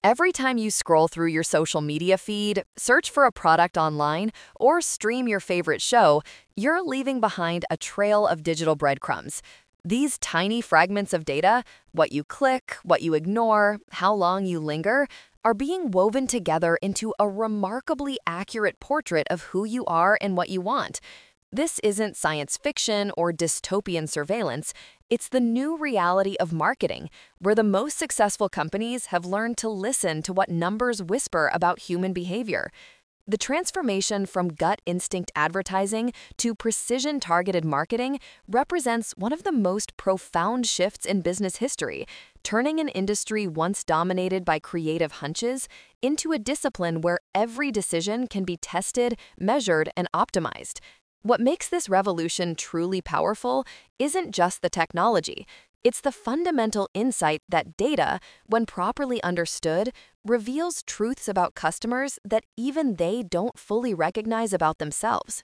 Every time you scroll through your social media feed, search for a product online, or stream your favorite show, you're leaving behind a trail of digital breadcrumbs. These tiny fragments of data, what you click, what you ignore, how long you linger, are being woven together into a remarkably accurate portrait of who you are and what you want. This isn't science fiction or dystopian surveillance. It's the new reality of marketing, where the most successful companies have learned to listen to what numbers whisper about human behavior. The transformation from gut instinct advertising to precision targeted marketing represents one of the most profound shifts in business history, turning an industry once dominated by creative hunches into a discipline where every decision can be tested, measured, and optimized. What makes this revolution truly powerful isn't just the technology. It's the fundamental insight that data, when properly understood, reveals truths about customers that even they don't fully recognize about themselves.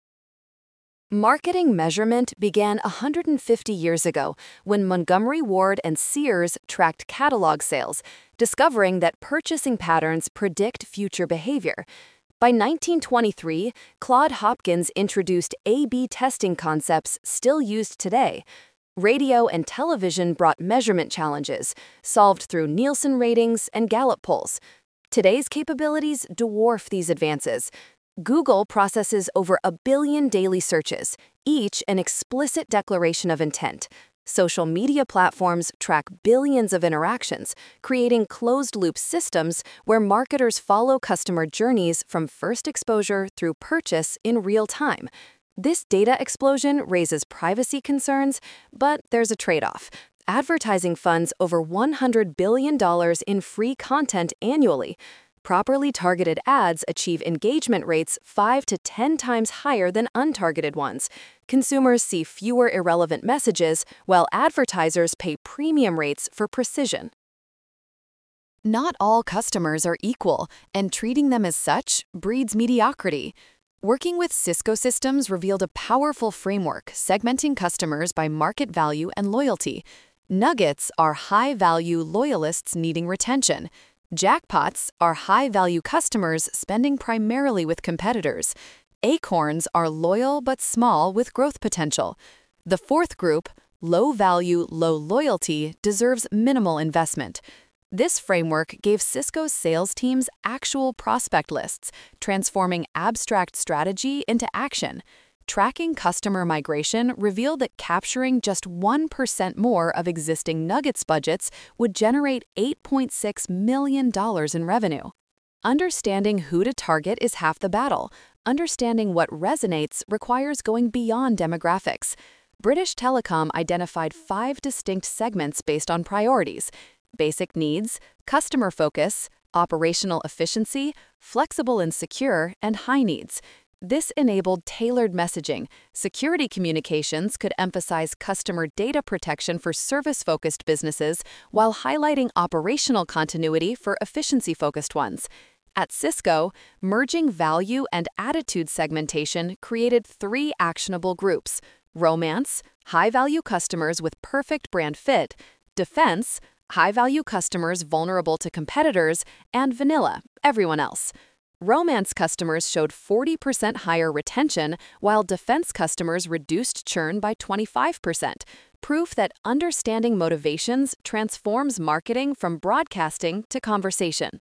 Marketing measurement began 150 years ago when Montgomery Ward and Sears tracked catalog sales, discovering that purchasing patterns predict future behavior. By 1923, Claude Hopkins introduced A/B testing concepts still used today. Radio and television brought measurement challenges, solved through Nielsen ratings and Gallup polls. Today's capabilities dwarf these advances. Google processes over 1 billion daily searches, each an explicit declaration of intent. Social media platforms track billions of interactions, creating closed-loop systems where marketers follow customer journeys from first exposure through purchase in real time. This data explosion raises privacy concerns, but there's a trade-off. Advertising funds over $100 billion in free content annually. Properly targeted ads achieve engagement rates 5 to 10 times higher than untargeted ones. Consumers see fewer irrelevant messages, while advertisers pay premium rates for precision. Not all customers are equal, and treating them as such breeds mediocrity. Working with Cisco Systems revealed a powerful framework segmenting customers by market value and loyalty. Nuggets are high-value loyalists needing retention. Jackpots are high-value customers spending primarily with competitors. Acorns are loyal but small with growth potential. The fourth group, low-value, low-loyalty, deserves minimal investment. This framework gave Cisco's sales teams actual prospect lists, transforming abstract strategy into action. Tracking customer migration revealed that capturing just 1% more of existing Nuggets budgets would generate $8.6 million in revenue. Understanding who to target is half the battle. Understanding what resonates requires going beyond demographics. British Telecom identified 5 distinct segments based on priorities: basic needs, customer focus, operational efficiency, flexible and secure, and high needs. This enabled tailored messaging. Security communications could emphasize customer data protection for service-focused businesses while highlighting operational continuity for efficiency-focused ones. At Cisco, merging value and attitude segmentation created 3 actionable groups: romance, high-value customers with perfect brand fit; defense, high-value customers vulnerable to competitors; and vanilla, everyone else. Romance customers showed 40% higher retention, while defense customers reduced churn by 25%, proof that understanding motivations transforms marketing from broadcasting to conversation.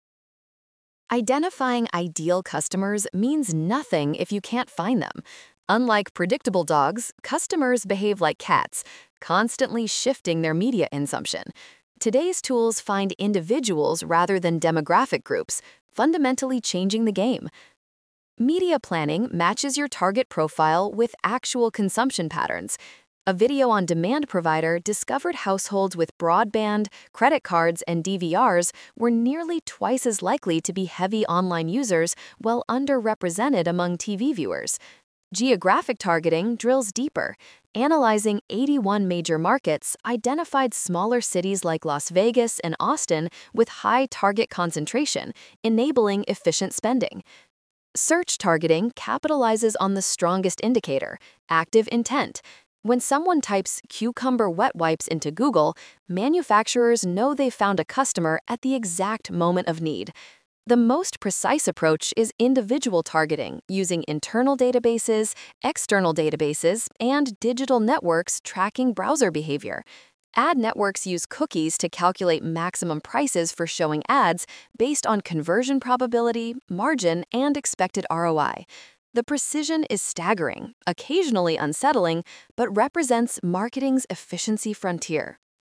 Identifying ideal customers means nothing if you can't find them. Unlike predictable dogs, customers behave like cats, constantly shifting their media consumption. Today's tools find individuals rather than demographic groups, fundamentally changing the game. Media planning matches your target profile with actual consumption patterns. A video-on-demand provider discovered households with broadband, credit cards, and DVRs were nearly twice as likely to be heavy online users, while underrepresented among TV viewers. Geographic targeting drills deeper. Analyzing 81 major markets identified smaller cities like Las Vegas and Austin with high target concentration, enabling efficient spending. Search targeting capitalizes on the strongest indicator, active intent. When someone types cucumber wet wipes into Google, manufacturers know they've found a customer at the exact moment of need. The most precise approach is individual targeting, using internal databases, external databases, and digital networks tracking browser behavior. Ad networks use cookies to calculate maximum prices for showing ads based on conversion probability, margin, and expected ROI. The precision is staggering, occasionally unsettling, but represents marketing's efficiency frontier.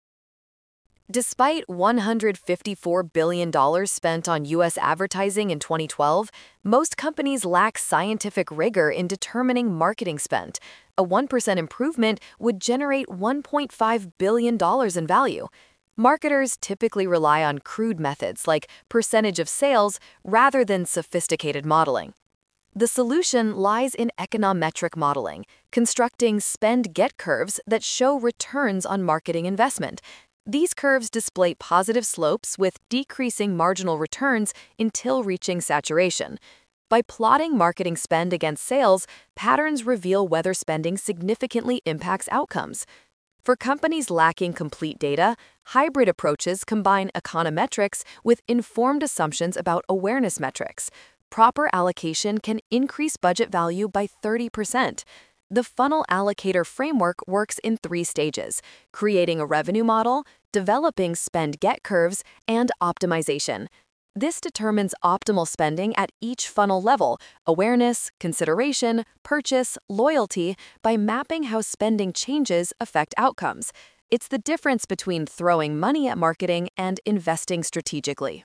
Despite $154 billion spent on U.S. advertising in 2012, most companies lack scientific rigor in determining marketing spend. A 1% improvement would generate $1.5 billion in value. Marketers typically rely on crude methods like percentage of sales rather than sophisticated modeling. The solution lies in econometric modeling, constructing spend-get curves that show returns on marketing investment. These curves display positive slopes with decreasing marginal returns until reaching saturation. By plotting marketing spend against sales, patterns reveal whether spending significantly impacts outcomes. For companies lacking complete data, hybrid approaches combine econometrics with informed assumptions about awareness metrics. Proper allocation can increase budget value by 30%. The funnel allocator framework works in 3 stages: creating a revenue model, developing spend-get curves, and optimization. This determines optimal spending at each funnel level: awareness, consideration, purchase, loyalty, by mapping how spending changes affect outcomes. It's the difference between throwing money at marketing and investing strategically.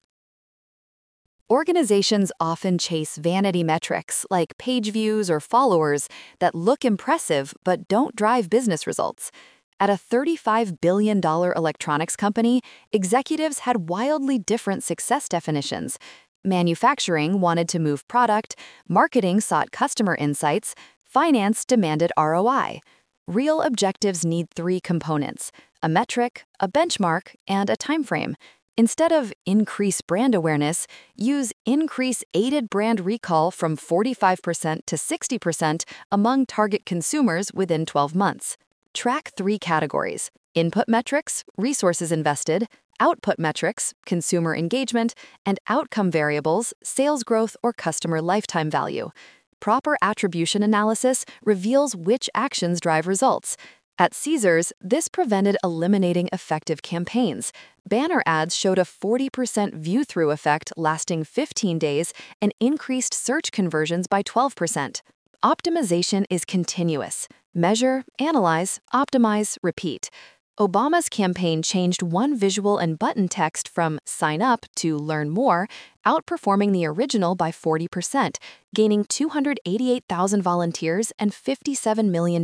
Organizations often chase vanity metrics like page views or followers that look impressive but don't drive business results. At a $35 billion electronics company, executives had wildly different success definitions. Manufacturing wanted to move product, marketing sought customer insights, finance demanded ROI. Real objectives need 3 components: a metric, a benchmark, and a timeframe. Instead of increase brand awareness, use increase aided brand recall from 45% to 60% among target consumers within 12 months. Track 3 categories: input metrics, resources invested; output metrics, consumer engagement; and outcome variables, sales growth or customer lifetime value. Proper attribution analysis reveals which actions drive results. At Caesars, this prevented eliminating effective campaigns. Banner ads showed a 40% view-through effect lasting 15 days and increased search conversions by 12%. Optimization is continuous: measure, analyze, optimize, repeat. Obama's campaign changed one visual and button text from "sign up" to "learn more," outperforming the original by 40%, gaining 288,000 volunteers and $57 million.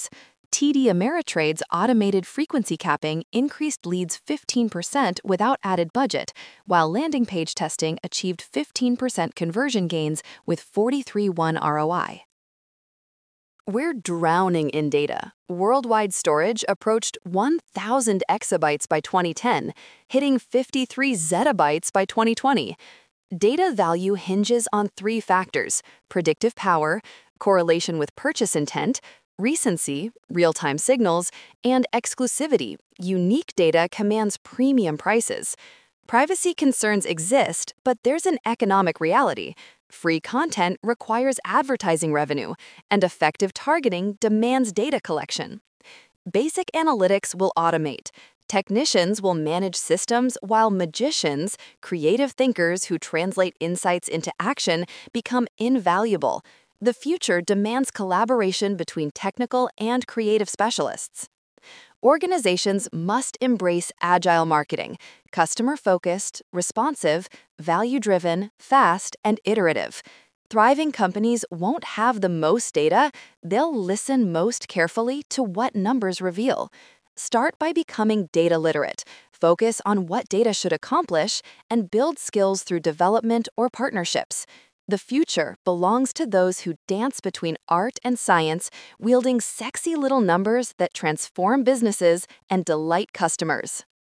TD Ameritrade's automated frequency capping increased leads 15% without added budget, while landing page testing achieved 15% conversion gains with 43:1 ROI. We're drowning in data. Worldwide storage approached 1,000 exabytes by 2010, hitting 53 zettabytes by 2020. Data value hinges on 3 factors: predictive power, correlation with purchase intent, recency, real-time signals, and exclusivity. Unique data commands premium prices. Privacy concerns exist, but there's an economic reality. Free content requires advertising revenue, and effective targeting demands data collection. Basic analytics will automate. Technicians will manage systems, while magicians, creative thinkers who translate insights into action, become invaluable. The future demands collaboration between technical and creative specialists. Organizations must embrace agile marketing: customer-focused, responsive, value-driven, fast, and iterative. Thriving companies won't have the most data; they'll listen most carefully to what numbers reveal. Start by becoming data literate. Focus on what data should accomplish and build skills through development or partnerships. The future belongs to those who dance between art and science, wielding sexy little numbers that transform businesses and delight customers.